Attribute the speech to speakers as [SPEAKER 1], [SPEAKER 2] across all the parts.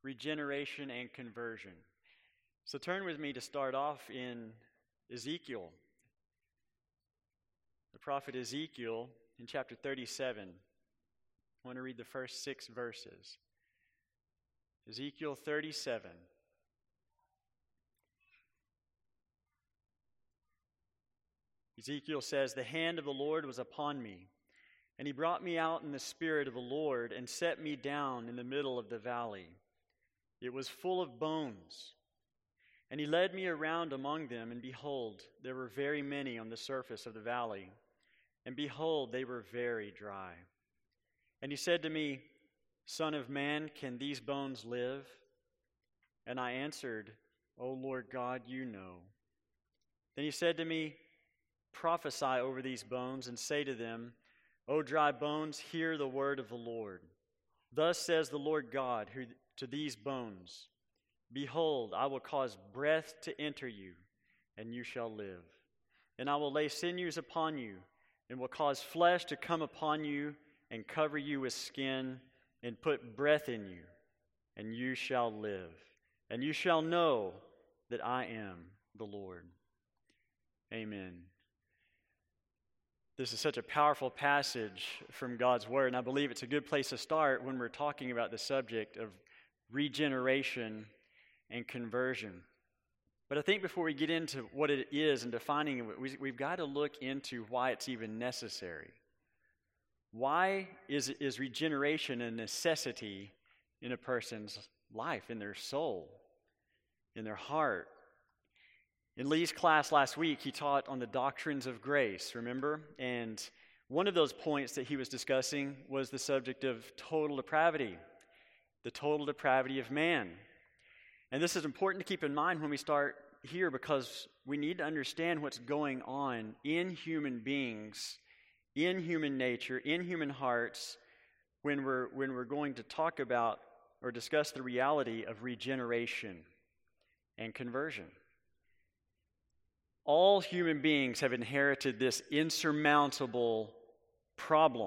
[SPEAKER 1] regeneration and conversion. So turn with me to start off in Ezekiel. The prophet Ezekiel in chapter 37. I want to read the first 6 verses. Ezekiel 37. Ezekiel says, "The hand of the Lord was upon me, and he brought me out in the spirit of the Lord and set me down in the middle of the valley. It was full of bones. And he led me around among them, and behold, there were very many on the surface of the valley. And behold, they were very dry. And he said to me, Son of man, can these bones live? And I answered, O Lord God, you know. Then he said to me, Prophesy over these bones and say to them, O dry bones, hear the word of the Lord. Thus says the Lord God to these bones, Behold, I will cause breath to enter you, and you shall live. And I will lay sinews upon you, and will cause flesh to come upon you, and cover you with skin, and put breath in you, and you shall live. And you shall know that I am the Lord." Amen. This is such a powerful passage from God's Word, and I believe it's a good place to start when we're talking about the subject of regeneration and conversion. But I think before we get into what it is and defining it, we've got to look into why it's even necessary. Why is regeneration a necessity in a person's life, in their soul, in their heart? In Lee's class last week, he taught on the doctrines of grace, remember? And one of those points that he was discussing was the subject of total depravity, the total depravity of man. And this is important to keep in mind when we start here, because we need to understand what's going on in human beings, in human nature, in human hearts, when we're going to talk about or discuss the reality of regeneration and conversion. All human beings have inherited this insurmountable problem,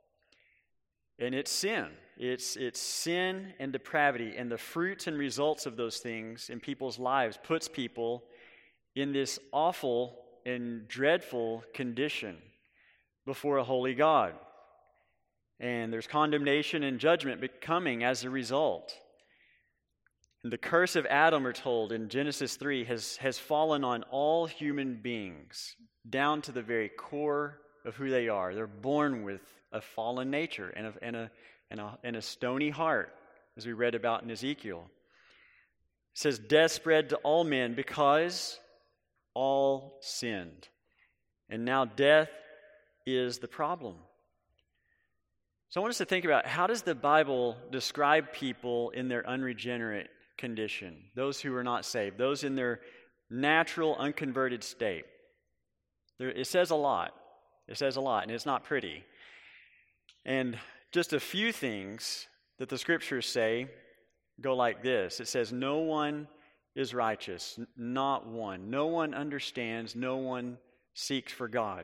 [SPEAKER 1] and it's sin. It's sin and depravity, and the fruits and results of those things in people's lives puts people in this awful and dreadful condition before a holy God. And there's condemnation and judgment coming as a result. And the curse of Adam, we're told in Genesis 3, has fallen on all human beings, down to the very core of who they are. They're born with a fallen nature and a stony heart, as we read about in Ezekiel. It says, death spread to all men because all sinned. And now death is the problem. So I want us to think about, how does the Bible describe people in their unregenerate condition, those who are not saved, those in their natural, unconverted state? It says a lot. It says a lot, and it's not pretty. And just a few things that the Scriptures say go like this. It says, no one is righteous, not one. No one understands, no one seeks for God.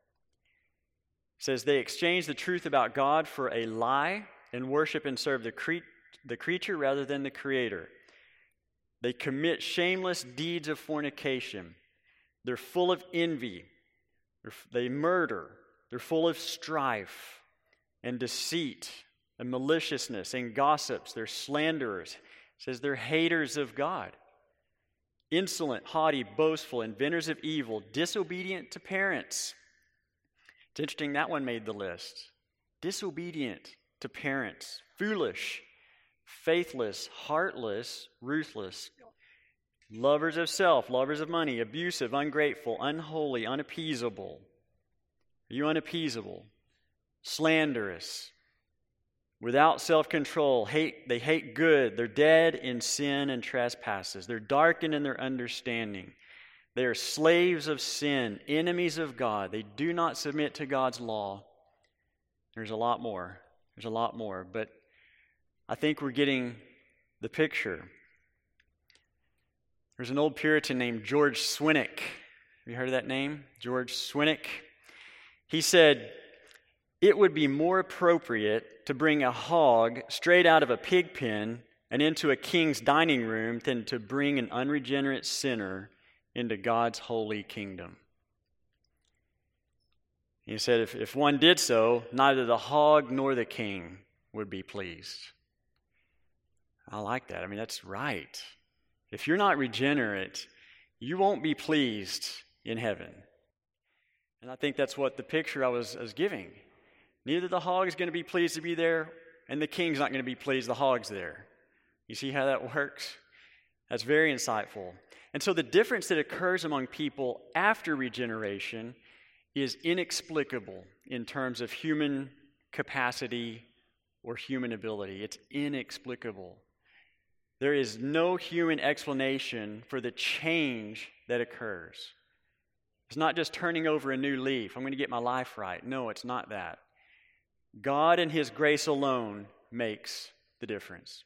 [SPEAKER 1] It says, they exchange the truth about God for a lie and worship and serve the creature rather than the Creator. They commit shameless deeds of fornication. They're full of envy. They murder. They're full of strife and deceit and maliciousness and gossips. They're slanderers. It says they're haters of God. Insolent, haughty, boastful, inventors of evil, disobedient to parents. It's interesting that one made the list. Disobedient to parents. Foolish, faithless, heartless, ruthless, lovers of self, lovers of money, abusive, ungrateful, unholy, unappeasable. Are you unappeasable? Slanderous, without self-control, they hate good. They're dead in sin and trespasses. They're darkened in their understanding. They are slaves of sin, enemies of God. They do not submit to God's law. There's a lot more. But I think we're getting the picture. There's an old Puritan named George Swinnock. Have you heard of that name? George Swinnock. He said, it would be more appropriate to bring a hog straight out of a pig pen and into a king's dining room than to bring an unregenerate sinner into God's holy kingdom. He said, if one did so, neither the hog nor the king would be pleased. I like that. I mean, that's right. If you're not regenerate, you won't be pleased in heaven. And I think that's what the picture I was giving. Neither the hog is going to be pleased to be there, and the king's not going to be pleased the hog's there. You see how that works? That's very insightful. And so the difference that occurs among people after regeneration is inexplicable in terms of human capacity or human ability. It's inexplicable. There is no human explanation for the change that occurs. It's not just turning over a new leaf. I'm going to get my life right. No, it's not that. God and His grace alone makes the difference.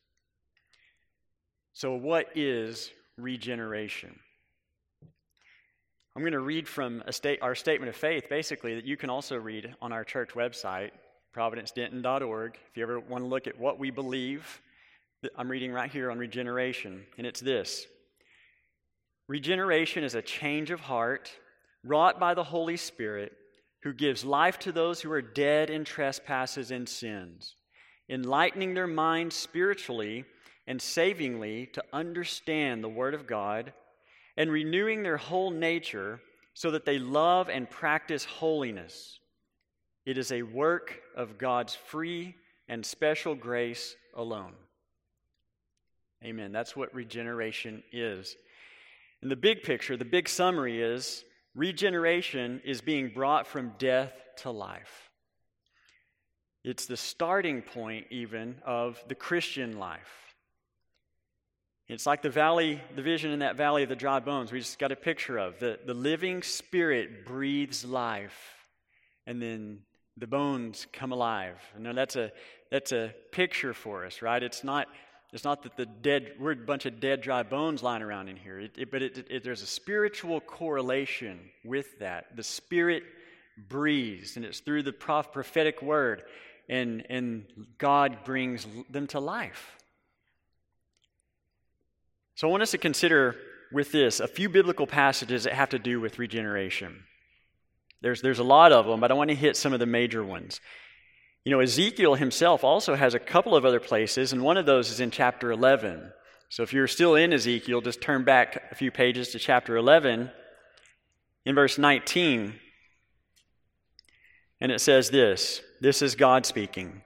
[SPEAKER 1] So what is regeneration? I'm going to read from our statement of faith, basically, that you can also read on our church website, providencedenton.org. If you ever want to look at what we believe, I'm reading right here on regeneration, and it's this. Regeneration is a change of heart wrought by the Holy Spirit, who gives life to those who are dead in trespasses and sins, enlightening their minds spiritually and savingly to understand the Word of God, and renewing their whole nature so that they love and practice holiness. It is a work of God's free and special grace alone. Amen. That's what regeneration is. And the big picture, the big summary is, regeneration is being brought from death to life. It's the starting point even of the Christian life. It's like the vision in that valley of the dry bones we just got a picture of. The living Spirit breathes life, and then the bones come alive. And that's a picture for us, right? It's not that we're a bunch of dead, dry bones lying around in here. But there's a spiritual correlation with that. The Spirit breathes, and it's through the prophetic word, and God brings them to life. So I want us to consider with this a few biblical passages that have to do with regeneration. There's a lot of them, but I want to hit some of the major ones. You know, Ezekiel himself also has a couple of other places, and one of those is in chapter 11. So if you're still in Ezekiel, just turn back a few pages to chapter 11, in verse 19. And it says this. This is God speaking.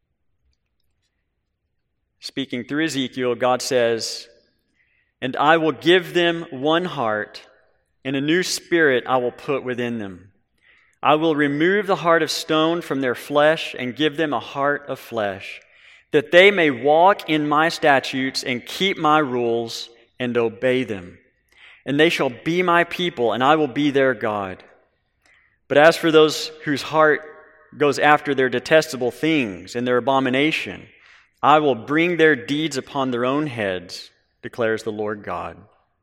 [SPEAKER 1] Speaking through Ezekiel, God says, "And I will give them one heart, and a new spirit I will put within them. I will remove the heart of stone from their flesh and give them a heart of flesh, that they may walk in my statutes and keep my rules and obey them. And they shall be my people, and I will be their God. But as for those whose heart goes after their detestable things and their abomination, I will bring their deeds upon their own heads, declares the Lord God."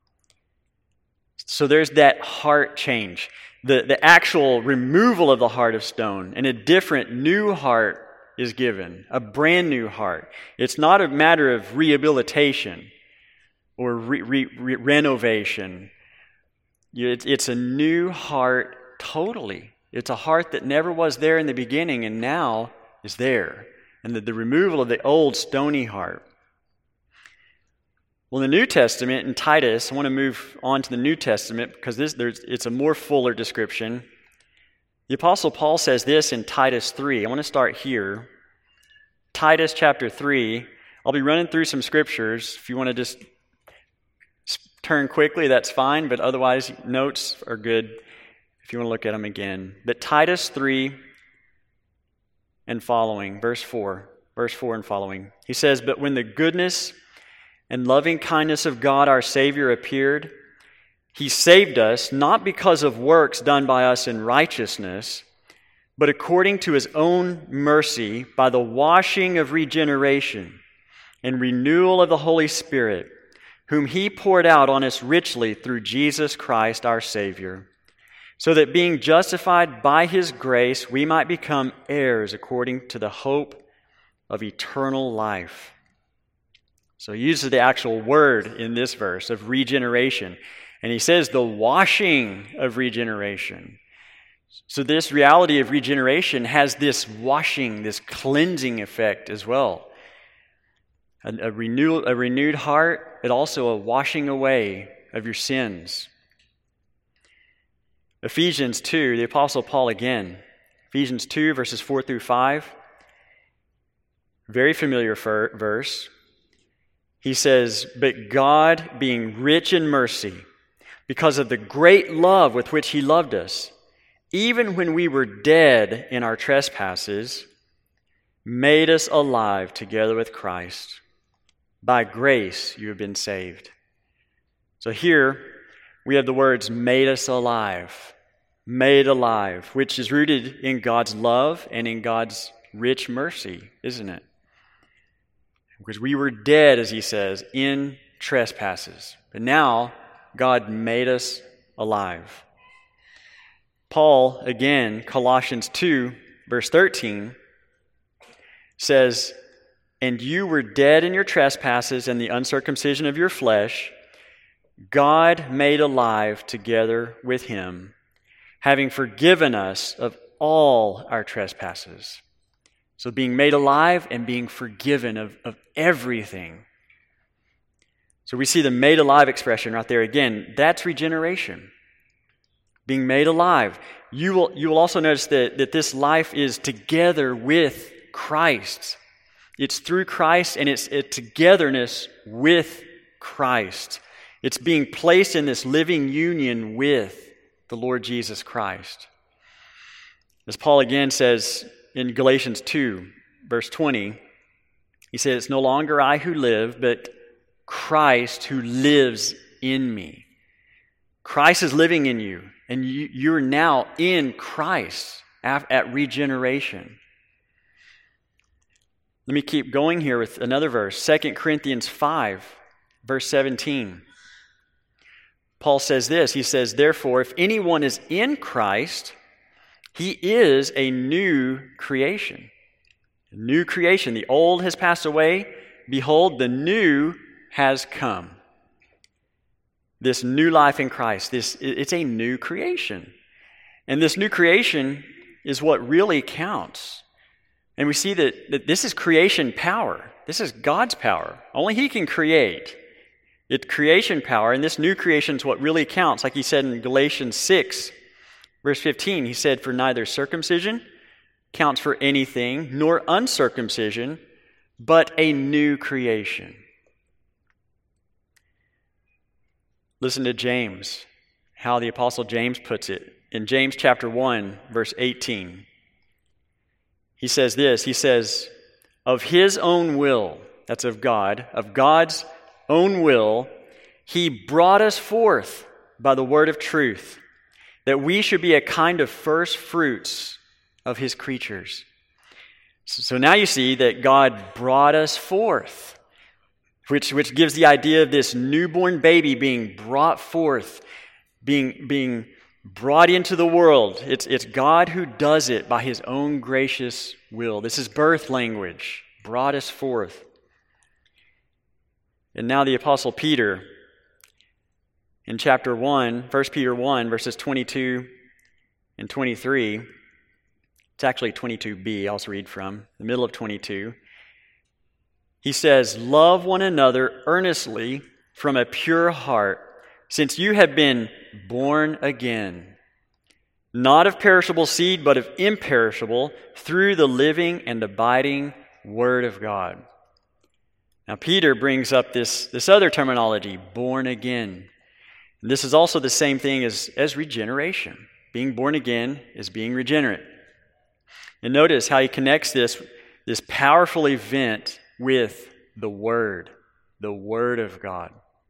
[SPEAKER 1] So there's that heart change. The actual removal of the heart of stone, and a different new heart is given, a brand new heart. It's not a matter of rehabilitation or renovation. It's a new heart totally. It's a heart that never was there in the beginning and now is there. And the removal of the old stony heart. Well, in the New Testament, in Titus, I want to move on to the New Testament because it's a more fuller description. The Apostle Paul says this in Titus 3. I want to start here. Titus chapter 3. I'll be running through some scriptures. If you want to just turn quickly, that's fine, but otherwise, notes are good if you want to look at them again. But Titus 3 and following, verse 4 and following. He says, "But when the goodness and loving kindness of God our Savior appeared, He saved us, not because of works done by us in righteousness, but according to His own mercy, by the washing of regeneration and renewal of the Holy Spirit, whom He poured out on us richly through Jesus Christ our Savior, so that being justified by His grace, we might become heirs according to the hope of eternal life." So he uses the actual word in this verse of regeneration. And he says the washing of regeneration. So this reality of regeneration has this washing, this cleansing effect as well. A renewed heart, but also a washing away of your sins. Ephesians 2, the Apostle Paul again. Ephesians 2, verses 4 through 5. Very familiar verse. He says, "But God, being rich in mercy, because of the great love with which he loved us, even when we were dead in our trespasses, made us alive together with Christ. By grace you have been saved." So here we have the words made us alive, which is rooted in God's love and in God's rich mercy, isn't it? Because we were dead, as he says, in trespasses. But now God made us alive. Paul, again, Colossians 2, verse 13, says, "And you were dead in your trespasses and the uncircumcision of your flesh, God made alive together with him, having forgiven us of all our trespasses." So being made alive and being forgiven of everything. So we see the made alive expression right there again. That's regeneration. Being made alive. You will also notice that this life is together with Christ. It's through Christ and it's togetherness with Christ. It's being placed in this living union with the Lord Jesus Christ. As Paul again says in Galatians 2, verse 20, he says, "It's no longer I who live, but Christ who lives in me." Christ is living in you, and you're now in Christ at regeneration. Let me keep going here with another verse, 2 Corinthians 5, verse 17. Paul says this, he says, "Therefore, if anyone is in Christ, he is a new creation." A new creation. The old has passed away. Behold, the new has come. This new life in Christ, it's a new creation. And this new creation is what really counts. And we see that this is creation power. This is God's power. Only he can create. It's creation power, and this new creation is what really counts. Like he said in Galatians 6, verse 15, he said, "For neither circumcision counts for anything, nor uncircumcision, but a new creation." Listen to James, how the Apostle James puts it. In James chapter 1, verse 18, he says this, he says, "Of his own will," that's of God's own will, he brought us forth by the word of truth, that we should be a kind of first fruits of his creatures. So now you see that God brought us forth, which gives the idea of this newborn baby being brought forth, being brought into the world. It's God who does it by his own gracious will. This is birth language, brought us forth. And now the Apostle Peter, in chapter 1, 1 Peter 1, verses 22 and 23, it's actually 22b, I'll read from, the middle of 22. He says, "Love one another earnestly from a pure heart, since you have been born again, not of perishable seed, but of imperishable, through the living and abiding Word of God." Now, Peter brings up this other terminology, born again. And this is also the same thing as regeneration. Being born again is being regenerate. And notice how he connects this powerful event with the Word of God.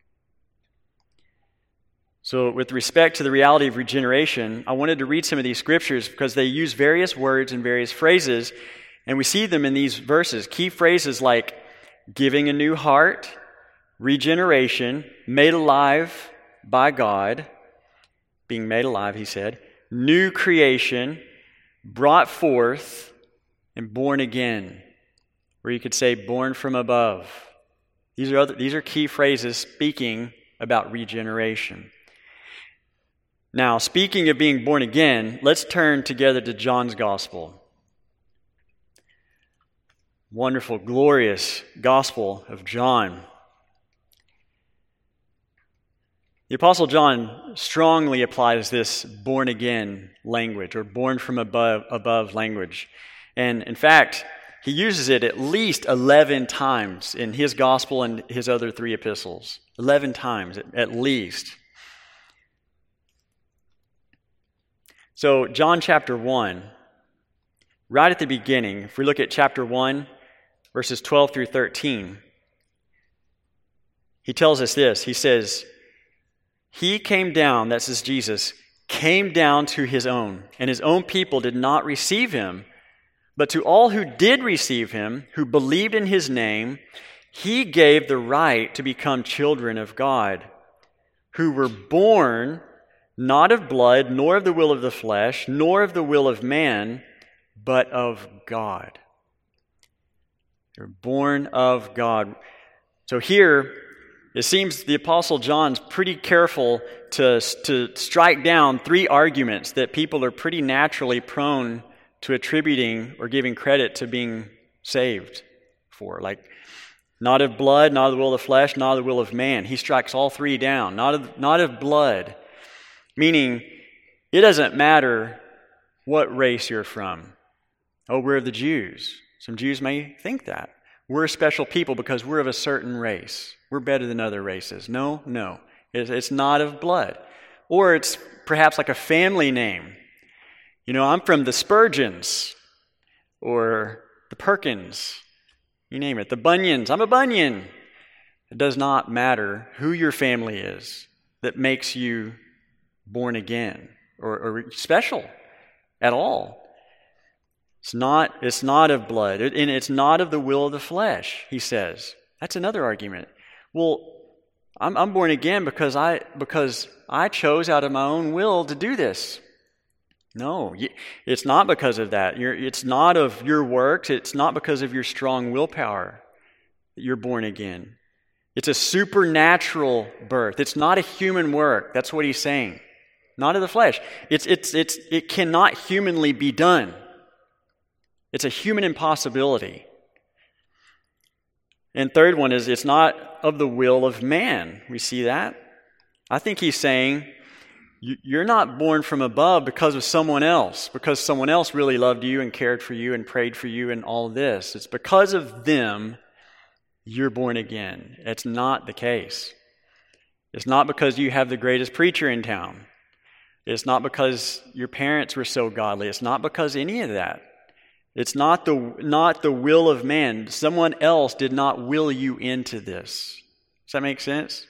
[SPEAKER 1] So with respect to the reality of regeneration, I wanted to read some of these scriptures because they use various words and various phrases, and we see them in these verses. Key phrases like giving a new heart, regeneration, made alive by God, being made alive, he said, new creation, brought forth, and born again, or you could say born from above. These are key phrases speaking about regeneration. Now, speaking of being born again, let's turn together to John's Gospel. Wonderful, glorious Gospel of John. The Apostle John strongly applies this born again language, or born from above language. And in fact, he uses it at least 11 times in his Gospel and his other 3 epistles. 11 times at least. So, John chapter 1, right at the beginning, if we look at chapter 1, verses 12 through 13, he tells us this. He says, He came down, that says Jesus, came down to his own, and his own people did not receive him. But to all who did receive him, who believed in his name, he gave the right to become children of God, who were born not of blood, nor of the will of the flesh, nor of the will of man, but of God. They're born of God. So here, it seems the Apostle John's pretty careful to strike down 3 arguments that people are pretty naturally prone to attributing or giving credit to being saved for. Like, not of blood, not of the will of the flesh, not of the will of man. He strikes all 3 down. Not of blood. Meaning, it doesn't matter what race you're from. Oh, we're of the Jews. Some Jews may think that. We're a special people because we're of a certain race. We're better than other races. No. It's not of blood. Or it's perhaps like a family name. You know, I'm from the Spurgeons or the Perkins. You name it. The Bunyans. I'm a Bunyan. It does not matter who your family is that makes you born again or special at all. It's not of blood, and it's not of the will of the flesh, he says. That's another argument. Well, I'm born again because I chose out of my own will to do this. No, it's not because of that. It's not of your works. It's not because of your strong willpower that you're born again. It's a supernatural birth. It's not a human work. That's what he's saying. Not of the flesh. It cannot humanly be done. It's a human impossibility. And third one is it's not of the will of man. We see that. I think he's saying you're not born from above because of someone else, because someone else really loved you and cared for you and prayed for you and all this. It's because of them you're born again. It's not the case. It's not because you have the greatest preacher in town. It's not because your parents were so godly. It's not because any of that. It's not the will of man. Someone else did not will you into this. Does that make sense?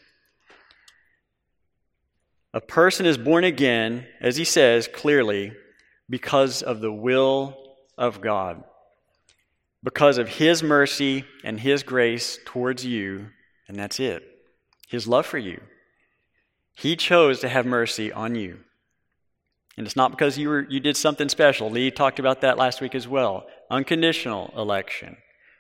[SPEAKER 1] A person is born again, as he says clearly, because of the will of God. Because of his mercy and his grace towards you, and that's it. His love for you. He chose to have mercy on you. And it's not because you did something special. Lee talked about that last week as well. Unconditional election.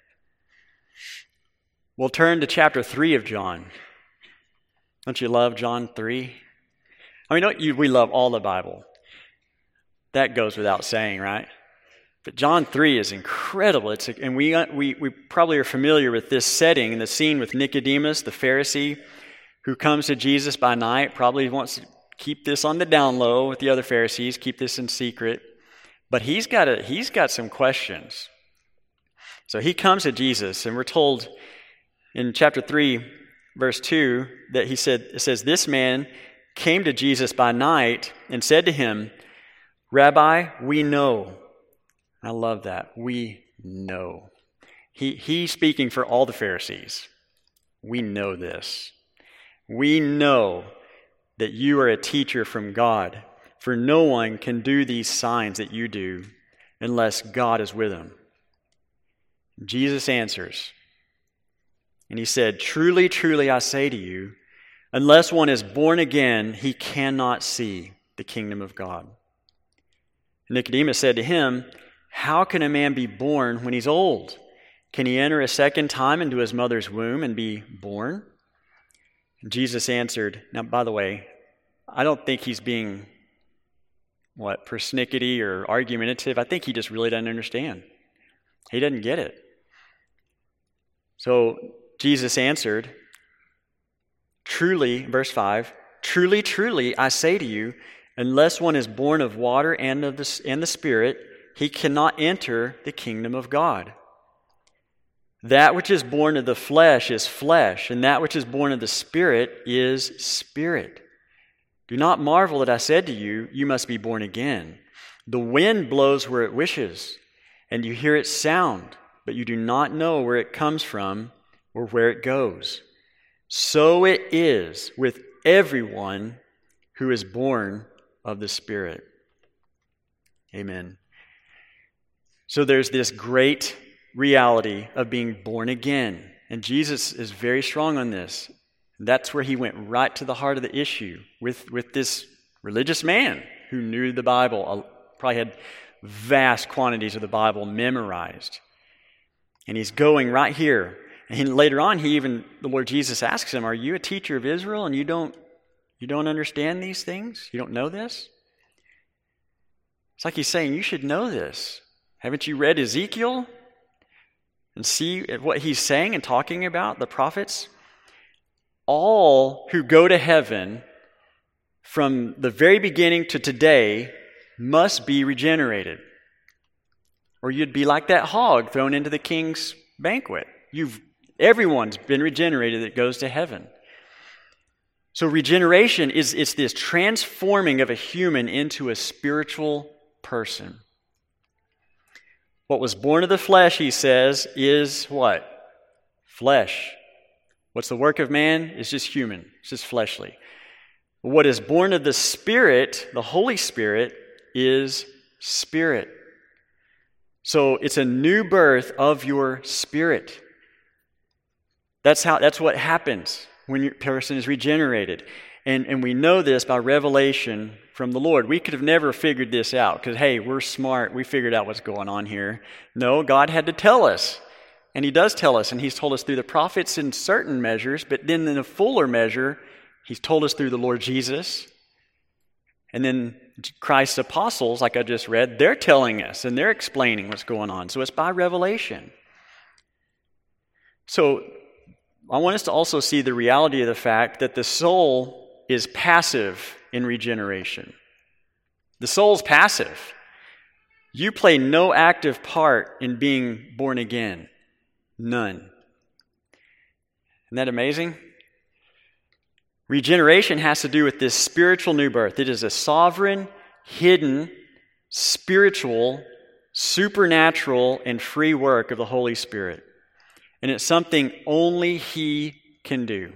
[SPEAKER 1] We'll turn to chapter 3 of John. Don't you love John 3? I mean, we love all the Bible. That goes without saying, right? But John 3 is incredible. And we probably are familiar with this setting and the scene with Nicodemus, the Pharisee, who comes to Jesus by night, probably wants to keep this on the down low with the other Pharisees, keep this in secret. But he's got some questions. So he comes to Jesus, and we're told in chapter 3, verse 2, that it says, this man came to Jesus by night and said to him, Rabbi, we know. I love that. We know. He's speaking for all the Pharisees. We know this. We know that you are a teacher from God, for no one can do these signs that you do unless God is with him. Jesus answers, and he said, Truly, truly, I say to you, unless one is born again, he cannot see the kingdom of God. Nicodemus said to him, How can a man be born when he's old? Can he enter a second time into his mother's womb and be born?" And Jesus answered, now, by the way, I don't think he's being, persnickety or argumentative. I think he just really doesn't understand. He doesn't get it. So Jesus answered, "Truly," verse 5, "Truly, truly, I say to you, unless one is born of water and the Spirit, he cannot enter the kingdom of God. That which is born of the flesh is flesh, and that which is born of the Spirit is spirit. Do not marvel that I said to you, you must be born again. The wind blows where it wishes, and you hear its sound, but you do not know where it comes from or where it goes. So it is with everyone who is born of the Spirit." Amen. So there's this great reality of being born again. And Jesus is very strong on this. That's where he went right to the heart of the issue with this religious man who knew the Bible, probably had vast quantities of the Bible memorized. And he's going right here. And later on, the Lord Jesus asks him, "Are you a teacher of Israel and you don't understand these things? You don't know this?" It's like he's saying, you should know this. Haven't you read Ezekiel? And see what he's saying and talking about, the prophets? All who go to heaven from the very beginning to today must be regenerated. Or you'd be like that hog thrown into the king's banquet. Everyone's been regenerated that goes to heaven. So regeneration it's this transforming of a human into a spiritual person. What was born of the flesh, he says, is what? Flesh. What's the work of man? It's just human. It's just fleshly. What is born of the Spirit, the Holy Spirit, is spirit. So it's a new birth of your spirit. That's what happens when your person is regenerated. And we know this by revelation from the Lord. We could have never figured this out because, hey, we're smart. We figured out what's going on here. No, God had to tell us. And he does tell us. And he's told us through the prophets in certain measures. But then in a fuller measure, he's told us through the Lord Jesus. And then Christ's apostles, like I just read, they're telling us and they're explaining what's going on. So it's by revelation. So I want us to also see the reality of the fact that the soul is passive in regeneration. The soul's passive. You play no active part in being born again. None. Isn't that amazing? Regeneration has to do with this spiritual new birth. It is a sovereign, hidden, spiritual, supernatural, and free work of the Holy Spirit. And it's something only He can do.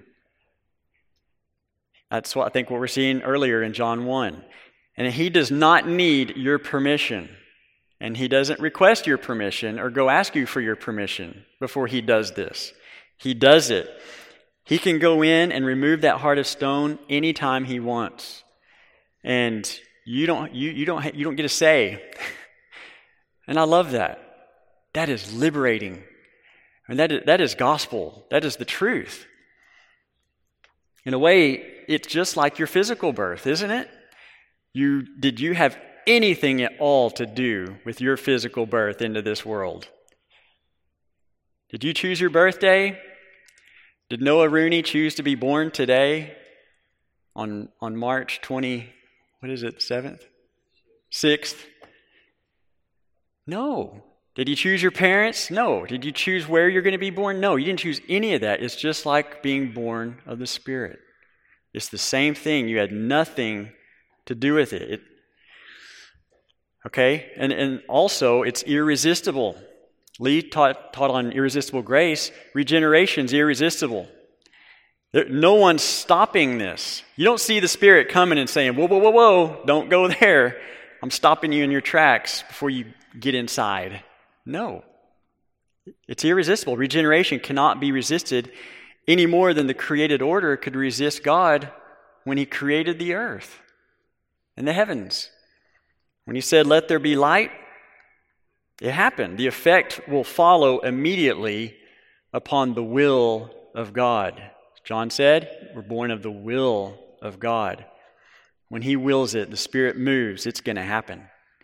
[SPEAKER 1] That's what we're seeing earlier in John 1. And He does not need your permission. And He doesn't request your permission or go ask you for your permission before He does this. He does it. He can go in and remove that heart of stone anytime He wants. And you don't get a say. And I love that. That is liberating. And that is gospel. That is the truth. In a way, it's just like your physical birth, isn't it? Did you have anything at all to do with your physical birth into this world? Did you choose your birthday? Did Noah Rooney choose to be born today on March 7th? 6th? No. Did you choose your parents? No. Did you choose where you're going to be born? No, you didn't choose any of that. It's just like being born of the Spirit. It's the same thing. You had nothing to do with it. Okay? And also, it's irresistible. Lee taught on irresistible grace. Regeneration's irresistible. No one's stopping this. You don't see the Spirit coming and saying, whoa, whoa, whoa, whoa, don't go there. I'm stopping you in your tracks before you get inside. No. It's irresistible. Regeneration cannot be resisted any more than the created order could resist God when He created the earth and the heavens. When He said, let there be light, It happened. The effect will follow immediately upon the will of God. John said, we're born of the will of God. When he wills it, the Spirit moves, it's going to happen.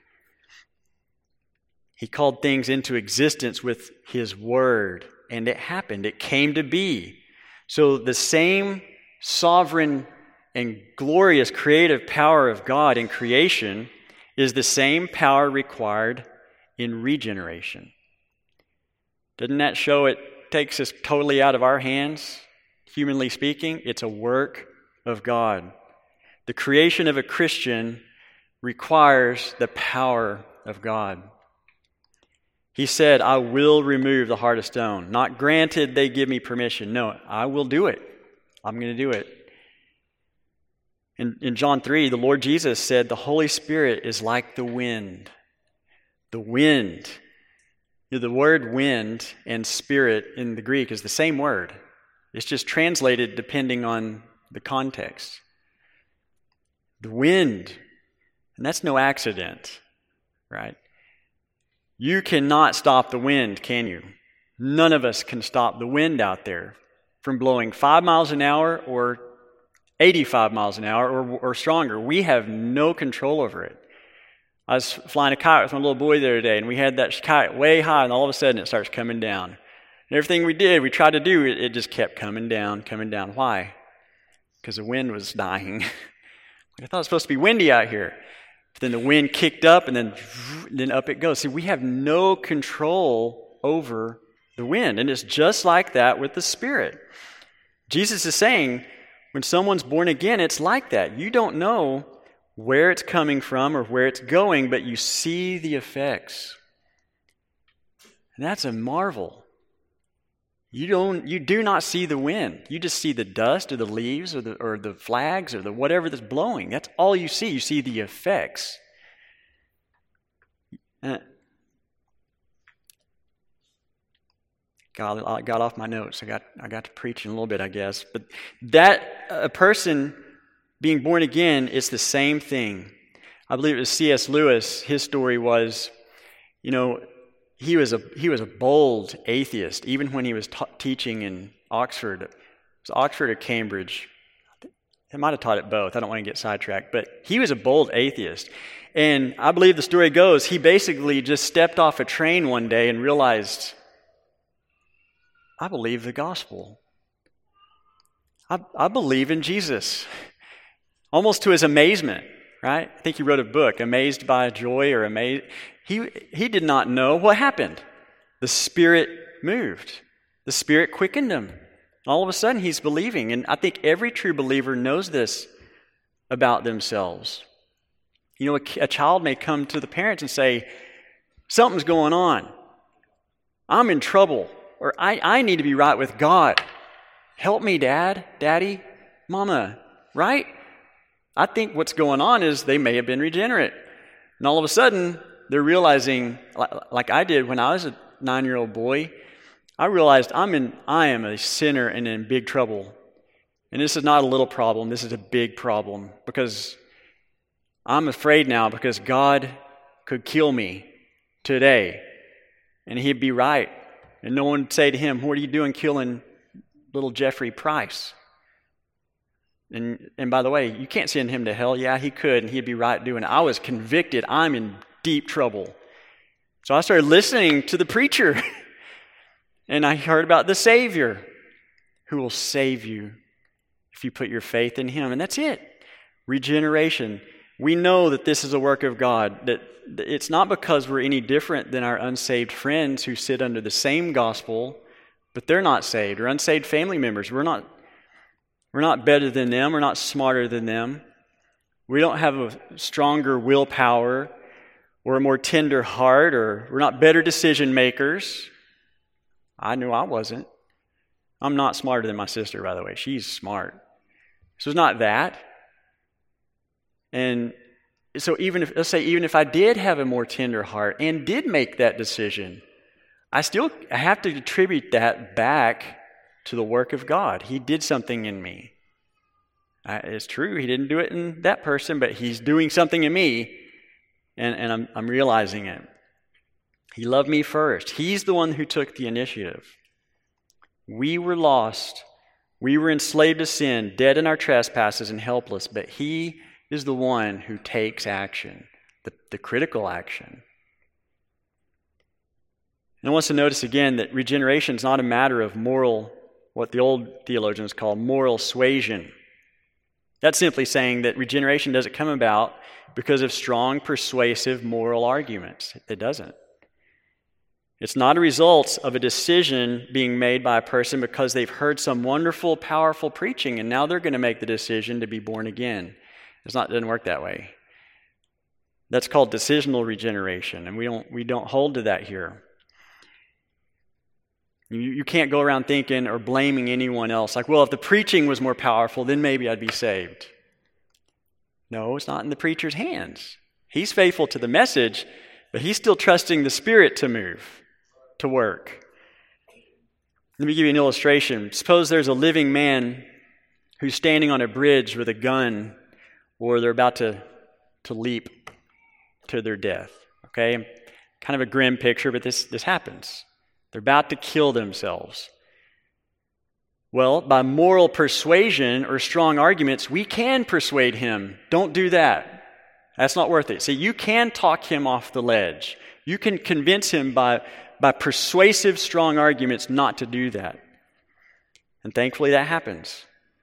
[SPEAKER 1] He called things into existence with his word, and it happened. It came to be. So the same sovereign and glorious creative power of God in creation is the same power required in regeneration. Doesn't that show it takes us totally out of our hands? Humanly speaking, it's a work of God. The creation of a Christian requires the power of God. He said, I will remove the heart of stone. Not granted they give me permission. No, I will do it. I'm going to do it. In John 3, the Lord Jesus said, the Holy Spirit is like the wind. The wind. The word wind and spirit in the Greek is the same word. It's just translated depending on the context. The wind. And that's no accident, right? You cannot stop the wind, can you? None of us can stop the wind out there from blowing 5 miles an hour or 85 miles an hour or stronger. We have no control over it. I was flying a kite with my little boy the other day, and we had that kite way high, and all of a sudden it starts coming down. And everything we tried to do, it just kept coming down, coming down. Why? Because the wind was dying. I thought it was supposed to be windy out here. But then the wind kicked up, and then up it goes. See, we have no control over the wind, and it's just like that with the Spirit. Jesus is saying, when someone's born again, it's like that. You don't know where it's coming from or where it's going, but you see the effects. And that's a marvel. You do not see the wind. You just see the dust or the leaves or the flags or the whatever that's blowing. That's all you see. You see the effects. I got off my notes. I got to preach in a little bit, I guess. But that a person being born again is the same thing. I believe it was C.S. Lewis. His story was, he was a bold atheist, even when he was teaching in Oxford. It was Oxford or Cambridge. He might have taught at both. I don't want to get sidetracked. But he was a bold atheist. And I believe the story goes, he basically just stepped off a train one day and realized, I believe the gospel. I believe in Jesus. Almost to his amazement, right? I think he wrote a book, Amazed by Joy or Amazed. He did not know what happened. The Spirit moved. The Spirit quickened him. All of a sudden, he's believing. And I think every true believer knows this about themselves. A child may come to the parents and say, something's going on. I'm in trouble. Or I need to be right with God. Help me, Dad, Daddy, Mama, right? I think what's going on is they may have been regenerate. And all of a sudden, they're realizing, like I did when I was a 9-year-old boy, I realized I am a sinner and in big trouble. And this is not a little problem, this is a big problem. Because I'm afraid now because God could kill me today. And he'd be right. And no one would say to him, what are you doing killing little Jeffrey Price? And by the way, you can't send him to hell. Yeah, he could, and he'd be right doing it. I was convicted. I'm in deep trouble. So I started listening to the preacher. And I heard about the Savior who will save you if you put your faith in him. And that's it. Regeneration. We know that this is a work of God. That it's not because we're any different than our unsaved friends who sit under the same gospel, but they're not saved, or unsaved family members. We're not better than them. We're not smarter than them. We don't have a stronger willpower or a more tender heart, or we're not better decision makers. I knew I wasn't. I'm not smarter than my sister, by the way. She's smart. So it's not that. And so even if I did have a more tender heart and did make that decision, I have to attribute that back to the work of God. He did something in me. It's true, he didn't do it in that person, but he's doing something in me, and I'm realizing it. He loved me first. He's the one who took the initiative. We were lost. We were enslaved to sin, dead in our trespasses and helpless, but he is the one who takes action, the critical action. And I want us to notice again that regeneration is not a matter of moral, what the old theologians call moral suasion. That's simply saying that regeneration doesn't come about because of strong, persuasive moral arguments. It doesn't. It's not a result of a decision being made by a person because they've heard some wonderful, powerful preaching and now they're going to make the decision to be born again. It doesn't work that way. That's called decisional regeneration, and we don't hold to that here. You can't go around thinking or blaming anyone else. Like, well, if the preaching was more powerful, then maybe I'd be saved. No, it's not in the preacher's hands. He's faithful to the message, but he's still trusting the Spirit to move, to work. Let me give you an illustration. Suppose there's a living man who's standing on a bridge with a gun, or they're about to leap to their death. Okay? Kind of a grim picture, but this happens. They're about to kill themselves. Well, by moral persuasion or strong arguments, we can persuade him. Don't do that. That's not worth it. See, you can talk him off the ledge. You can convince him by persuasive, strong arguments not to do that. And thankfully that happens.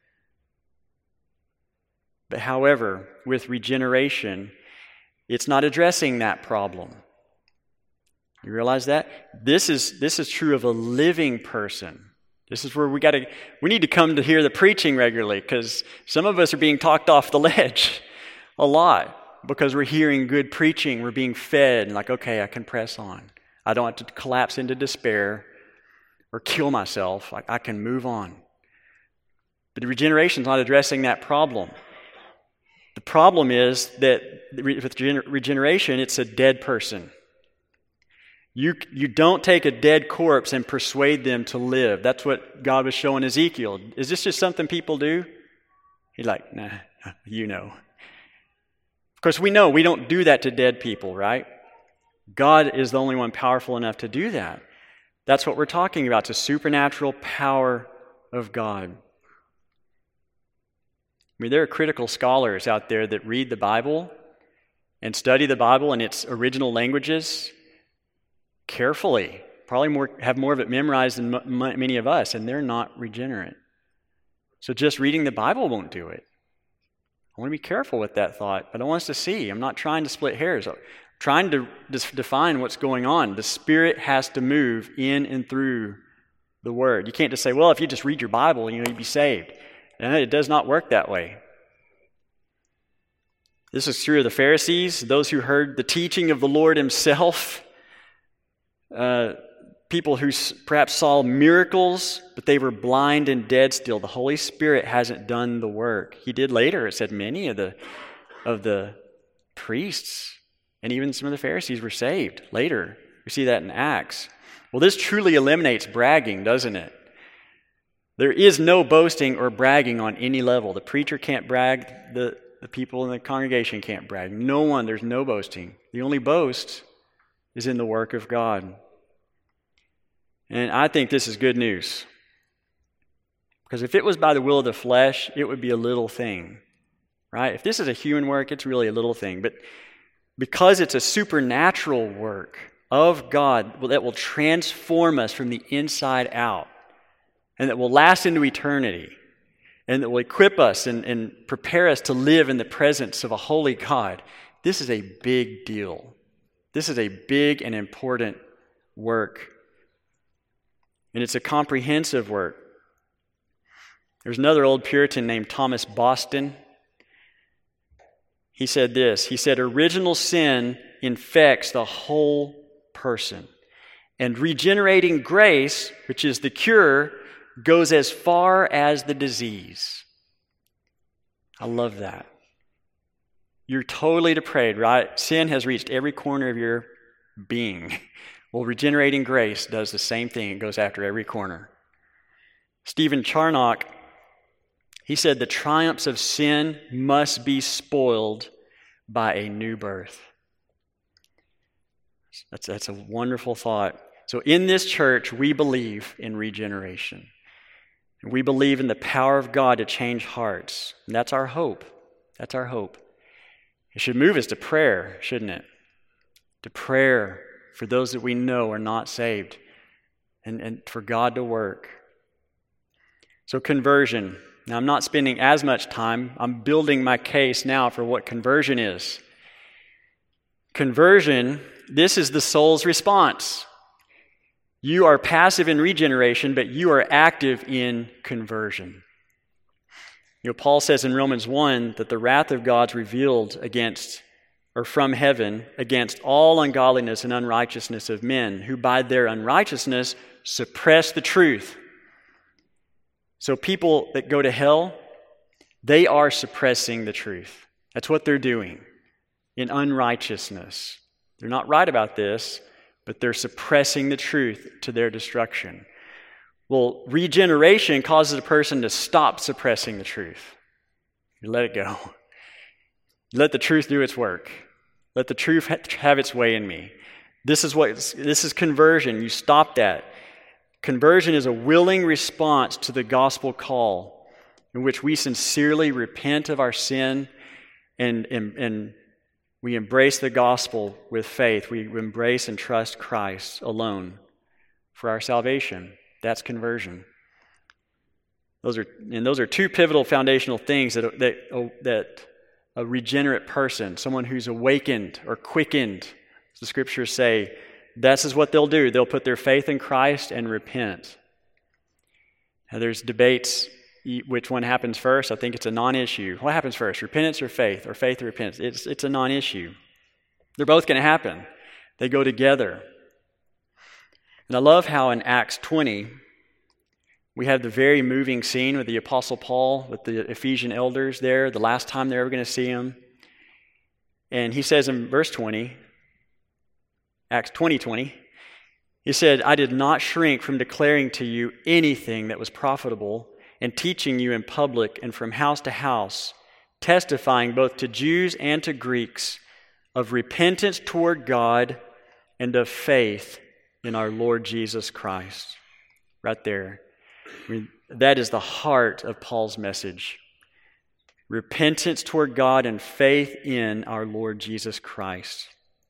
[SPEAKER 1] But however, with regeneration, it's not addressing that problem. You realize that? This is true of a living person. This is where we need to come to hear the preaching regularly, because some of us are being talked off the ledge a lot because we're hearing good preaching. We're being fed and like, okay, I can press on. I don't have to collapse into despair or kill myself. I can move on. But regeneration is not addressing that problem. The problem is that with regeneration, it's a dead person. You don't take a dead corpse and persuade them to live. That's what God was showing Ezekiel. Is this just something people do? He's like, nah, you know. Of course, we know we don't do that to dead people, right? God is the only one powerful enough to do that. That's what we're talking about. It's a supernatural power of God. I mean, there are critical scholars out there that read the Bible and study the Bible in its original languages carefully, probably have more of it memorized than many of us, and they're not regenerate. So just reading the Bible won't do it. I want to be careful with that thought, but I want us to see. I'm not trying to split hairs. I'm trying to define what's going on. The Spirit has to move in and through the Word. You can't just say, well, if you just read your Bible, you'd be saved. And it does not work that way. This is true of the Pharisees, those who heard the teaching of the Lord himself. People who perhaps saw miracles, but they were blind and dead still. The Holy Spirit hasn't done the work. He did later. It said many of the priests and even some of the Pharisees were saved later. We see that in Acts. Well, this truly eliminates bragging, doesn't it? There is no boasting or bragging on any level. The preacher can't brag. The people in the congregation can't brag. No one. There's no boasting. The only boast is in the work of God. And I think this is good news. Because if it was by the will of the flesh, it would be a little thing. Right? If this is a human work, it's really a little thing. But because it's a supernatural work of God that will transform us from the inside out, and that will last into eternity, and that will equip us and prepare us to live in the presence of a holy God, this is a big deal. This is a big and important work. And it's a comprehensive work. There's another old Puritan named Thomas Boston. He said this. He said, original sin infects the whole person. And regenerating grace, which is the cure, goes as far as the disease. I love that. You're totally depraved, right? Sin has reached every corner of your being. Well, regenerating grace does the same thing. It goes after every corner. Stephen Charnock, he said, the triumphs of sin must be spoiled by a new birth. That's a wonderful thought. So in this church, we believe in regeneration. We believe in the power of God to change hearts. And that's our hope. That's our hope. It should move us to prayer, shouldn't it? To prayer for those that we know are not saved and for God to work. So conversion. Now, I'm not spending as much time. I'm building my case now for what conversion is. Conversion, this is the soul's response. You are passive in regeneration, but you are active in conversion. Paul says in Romans 1 that the wrath of God's revealed against, or from heaven, against all ungodliness and unrighteousness of men, who by their unrighteousness suppress the truth. So people that go to hell, they are suppressing the truth. That's what they're doing in unrighteousness. They're not right about this, but they're suppressing the truth to their destruction. Well, regeneration causes a person to stop suppressing the truth. You let it go. Let the truth do its work. Let the truth have its way in me. This is conversion. You stop that. Conversion is a willing response to the gospel call in which we sincerely repent of our sin and we embrace the gospel with faith. We embrace and trust Christ alone for our salvation. That's conversion. Those are two pivotal foundational things that a regenerate person, someone who's awakened or quickened, as the scriptures say, this is what they'll do. They'll put their faith in Christ and repent. Now, there's debates which one happens first. I think it's a non-issue. What happens first, repentance or faith or repentance? It's a non-issue. They're both going to happen. They go together. And I love how in Acts 20, we have the very moving scene with the Apostle Paul, with the Ephesian elders there, the last time they're ever going to see him. And he says in verse 20, Acts 20:20, he said, I did not shrink from declaring to you anything that was profitable and teaching you in public and from house to house, testifying both to Jews and to Greeks of repentance toward God and of faith in our Lord Jesus Christ. Right there. That is the heart of Paul's message. Repentance toward God and faith in our Lord Jesus Christ.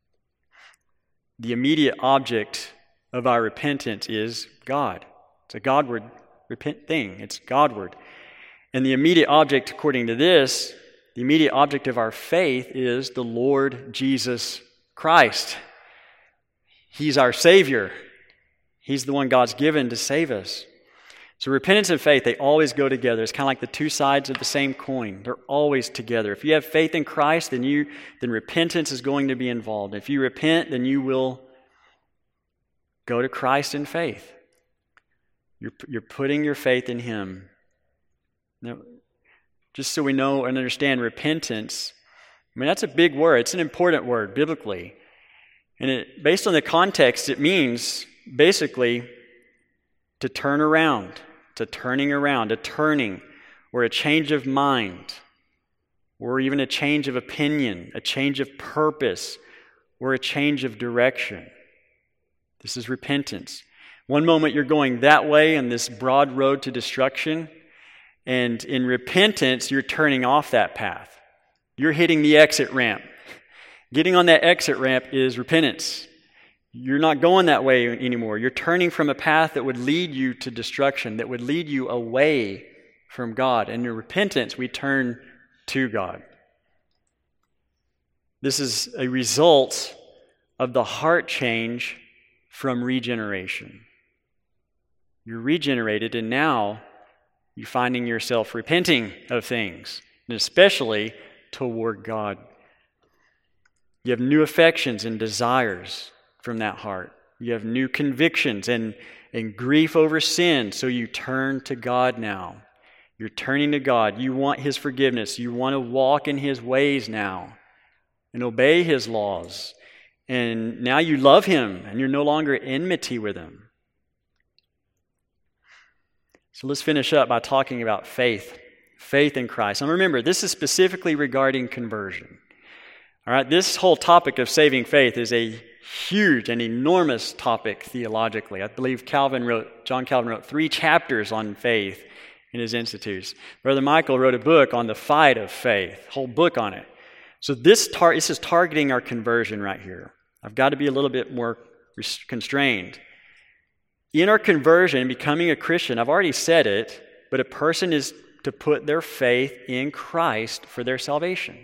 [SPEAKER 1] The immediate object of our repentance is God. It's a Godward thing. It's Godward. And the immediate object, according to this, the immediate object of our faith is the Lord Jesus Christ. He's our Savior. He's the one God's given to save us. So repentance and faith, they always go together. It's kind of like the two sides of the same coin. They're always together. If you have faith in Christ, then repentance is going to be involved. If you repent, then you will go to Christ in faith. You're putting your faith in Him. Now, just so we know and understand repentance, that's a big word. It's an important word biblically. And based on the context, it means basically to turn around, to turning around, a turning, or a change of mind, or even a change of opinion, a change of purpose, or a change of direction. This is repentance. One moment you're going that way on this broad road to destruction, and in repentance, you're turning off that path. You're hitting the exit ramp. Getting on that exit ramp is repentance. You're not going that way anymore. You're turning from a path that would lead you to destruction, that would lead you away from God. And in repentance, we turn to God. This is a result of the heart change from regeneration. You're regenerated, and now you're finding yourself repenting of things, and especially toward God. You have new affections and desires from that heart. You have new convictions and grief over sin, so you turn to God now. You're turning to God. You want His forgiveness. You want to walk in His ways now and obey His laws. And now you love Him, and you're no longer at enmity with Him. So let's finish up by talking about faith in Christ. And remember, this is specifically regarding conversion. All right, this whole topic of saving faith is a huge and enormous topic theologically. I believe John Calvin wrote 3 chapters on faith in his Institutes. Brother Michael wrote a book on the fight of faith, whole book on it. So this is targeting our conversion right here. I've got to be a little bit more constrained. In our conversion, becoming a Christian, I've already said it, but a person is to put their faith in Christ for their salvation.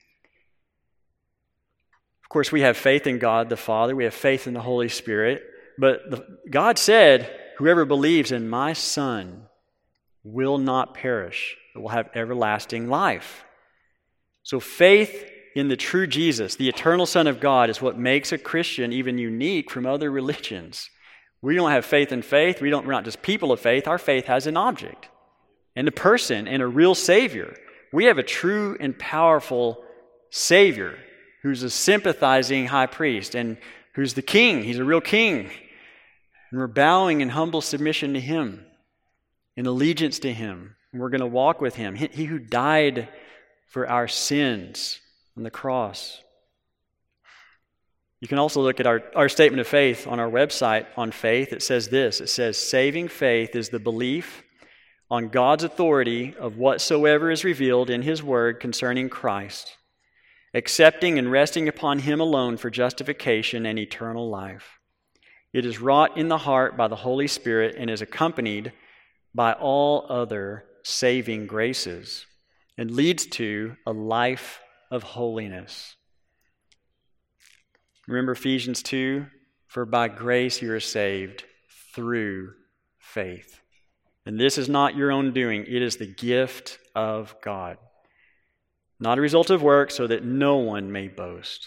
[SPEAKER 1] Of course, we have faith in God the Father, we have faith in the Holy Spirit, but God said, whoever believes in my Son will not perish, but will have everlasting life. So faith in the true Jesus, the eternal Son of God, is what makes a Christian even unique from other religions. We don't have faith in faith. We're not just people of faith. Our faith has an object and a person and a real Savior. We have a true and powerful Savior who's a sympathizing high priest and who's the king. He's a real king. And we're bowing in humble submission to him, in allegiance to him. And we're going to walk with him. He who died for our sins on the cross. You can also look at our statement of faith on our website on faith. It says this. It says, saving faith is the belief on God's authority of whatsoever is revealed in his word concerning Christ, accepting and resting upon him alone for justification and eternal life. It is wrought in the heart by the Holy Spirit and is accompanied by all other saving graces and leads to a life of holiness. Remember Ephesians 2, for by grace you are saved through faith. And this is not your own doing, it is the gift of God. Not a result of work, so that no one may boast.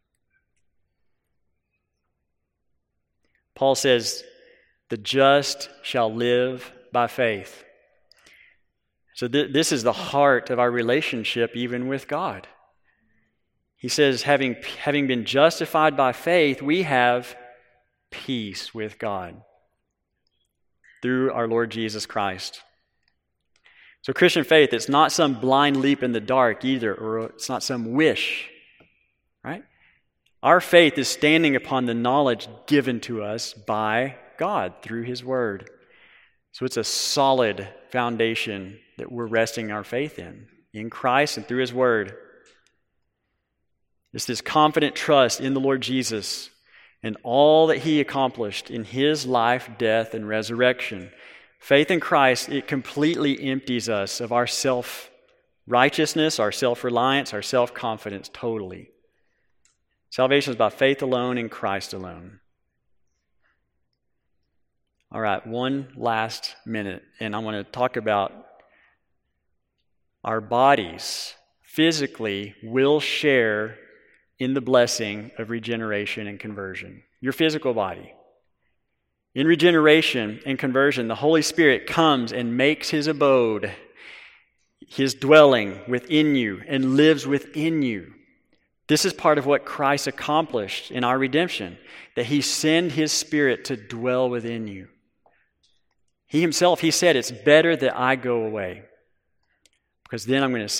[SPEAKER 1] Paul says, the just shall live by faith. So this is the heart of our relationship even with God. He says, having been justified by faith, we have peace with God through our Lord Jesus Christ. So Christian faith, it's not some blind leap in the dark either, or it's not some wish, right? Our faith is standing upon the knowledge given to us by God through his word. So it's a solid foundation that we're resting our faith in Christ and through his word. It's this confident trust in the Lord Jesus and all that he accomplished in his life, death, and resurrection. Faith in Christ, it completely empties us of our self-righteousness, our self-reliance, our self-confidence totally. Salvation is by faith alone in Christ alone. All right, one last minute, and I want to talk about our bodies physically will share in the blessing of regeneration and conversion. Your physical body. In regeneration and conversion, the Holy Spirit comes and makes his abode, his dwelling within you and lives within you. This is part of what Christ accomplished in our redemption, that he sent his Spirit to dwell within you. He himself, he said, it's better that I go away, because then I'm going to